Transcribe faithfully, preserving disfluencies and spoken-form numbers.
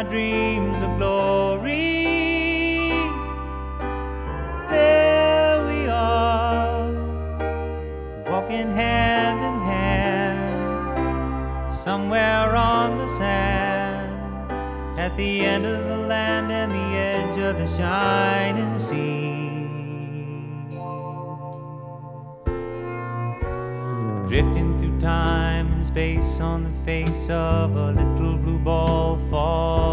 our dreams of glory. There we are, walking hand in hand, somewhere on the sand, at the end of the land and the edge of the shining sea. Drifting through time and space on the face of a little blue ball fall.